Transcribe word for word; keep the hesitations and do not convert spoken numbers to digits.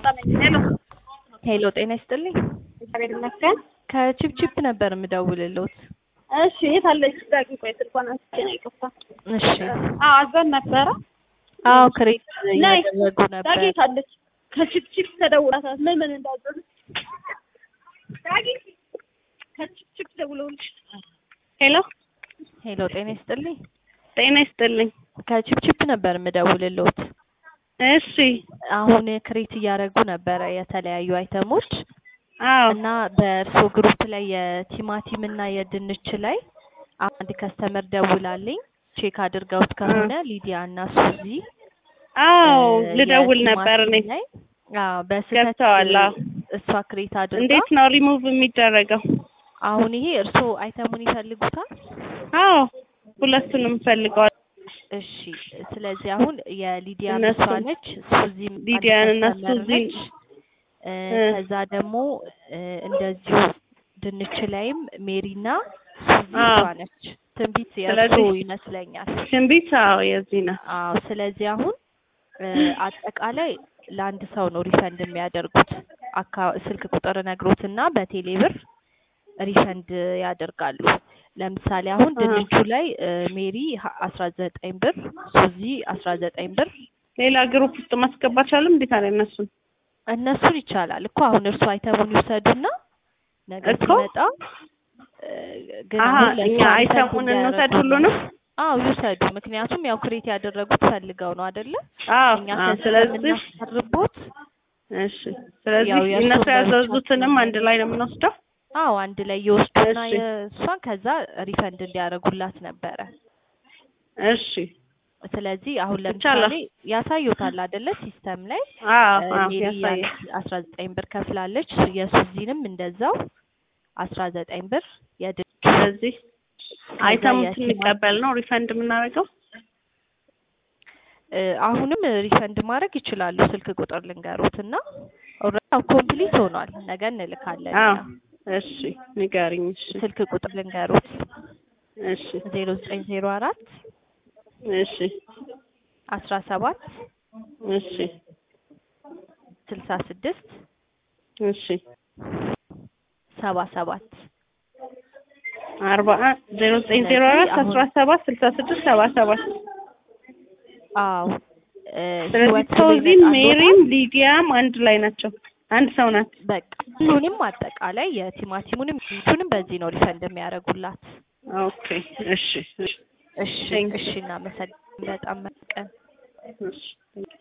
ሄሎ ሄሎ ጤና ይስጥልኝ። እግዚአብሔር ይመስገን። ከቺፕቺፕ ነበር የምደውልልዎት። እሺ የት አለች? ዳጊ ቆይ ስልኳን አንስቼ ነው የገባው። እሺ አዎ አዘን ነበረ። አዎ ክሬት እያደረጉ ነበር። ዳጊ የት አለች? ከቺፕቺፕ ተደውላታል። ምን ምን እንዳዘዙ ዳጊ ከቺፕቺፕ ደውለውልሽ። ሄሎ ሄሎ ጤና ይስጥልኝ። ጤና ይስጥልኝ። ከቺፕቺፕ ነበር የምደውልልዎት። እሺ አሁን ክሬት እያደረጉ ነበረ የተለያዩ አይተሞች አዎ እና በእርሶ ግሩፕ ላይ የቲማቲም እና የድንች ላይ አንድ ከስተመር ደውላልኝ ቼክ አድርገውት ከሆነ ሊዲያ እና ሱዚ አዎ ልደውል ነበር እኔ። አዎ በስህተት እሷ ክሬት አድርጋ። እንዴት ነው ሪሙቭ የሚደረገው? አሁን ይሄ እርሶ አይተሙን ይፈልጉታል? አዎ ሁለቱንም ፈልገዋል። እሺ ስለዚህ አሁን የሊዲያ ነች ሱዚ ሊዲያን እና ሱዚ ከዛ ደግሞ እንደዚሁ ድንች ላይም ሜሪና ሱዚ ነች። ትንቢት የእርሶ ይመስለኛል። ትንቢት አዎ የዚህ ነው። አዎ ስለዚህ አሁን አጠቃላይ ለአንድ ሰው ነው ሪፈንድ የሚያደርጉት። ስልክ ቁጥር ነግሮትና በቴሌ ብር ሪፈንድ ያደርጋሉ። ለምሳሌ አሁን ድንቹ ላይ ሜሪ አስራ ዘጠኝ ብር፣ ሱዚ አስራ ዘጠኝ ብር። ሌላ ግሩፕ ውስጥ ማስገባት ቻለም እንዴት አለ? እነሱን እነሱን ይቻላል እኮ አሁን እርሱ አይተሙን ይወሰዱና ነገር ሲመጣ ግን አሁን እኛ አይተሙን እንውሰድ ሁሉንም። አዎ ይውሰዱ። ምክንያቱም ያው ክሬት ያደረጉት ፈልገው ነው አይደለ? አዎ እኛ ስለዚህ ተሰርቦት እሺ ስለዚህ እነሱ ያዘዙትንም አንድ ላይ ነው የምንወስደው። አዎ አንድ ላይ ይወስዱና የእሷን ከዛ ሪፈንድ እንዲያደርጉላት ነበረ። እሺ ስለዚህ አሁን ለምሳሌ ያሳዩታል አይደለ? ሲስተም ላይ አዎ ያሳያል። አስራ ዘጠኝ ብር ከፍላለች። የሱዚንም እንደዛው አስራ ዘጠኝ ብር የድንች። ስለዚህ አይተሙን ስንቀበል ነው ሪፈንድ የምናደርገው። አሁንም ሪፈንድ ማድረግ ይችላሉ። ስልክ ቁጥር ልንገሩትና ኦልሬዲ ኮምፕሊት ሆኗል። ነገ እንልካለን። አዎ እሺ ንገሪኝ። እሺ ስልክ ቁጥር ልንገሩት። እሺ ዜሮ ዘጠኝ ዜሮ አራት እሺ አስራ ሰባት እሺ ስልሳ ስድስት እሺ ሰባ ሰባት አርባ ዜሮ ዘጠኝ ዜሮ አራት አስራ ሰባት ስልሳ ስድስት ሰባ ሰባት አዎ ስለዚህ ሱዚም ሜሪም ሊዲያም አንድ ላይ ናቸው። አንድ ሰው ናት። በቃ ሁሉንም አጠቃላይ የቲማቲሙንም ቢቱንም በዚህ ነው ሪፈንድ የሚያደርጉላት። ኦኬ እሺ እሺ እሺ እናመሰግናለን በጣም መቀን። እሺ